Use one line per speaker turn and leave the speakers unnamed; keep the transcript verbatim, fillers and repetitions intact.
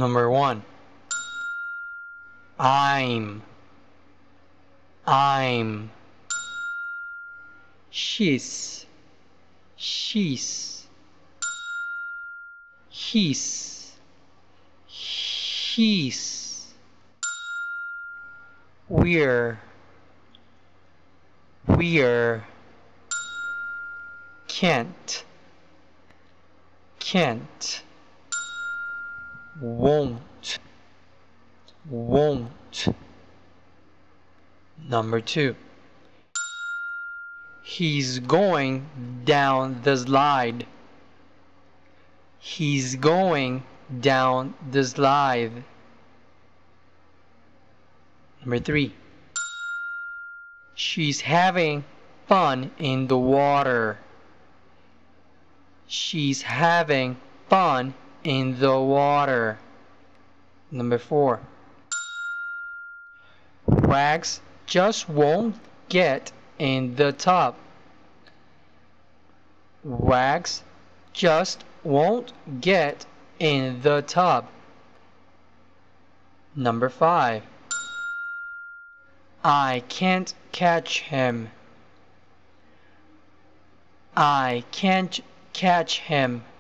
Number one. I'm. I'm. She's. She's. He's. He's. We're. We're. Can't. Can't. Won't. Won't. Number two. He's going down the slide. He's going down the slide. Number three. She's having fun in the water. She's having fun in the water. Number four. Rags just won't get in the tub. Rags just won't get in the tub. Number five. I can't catch him. I can't catch him.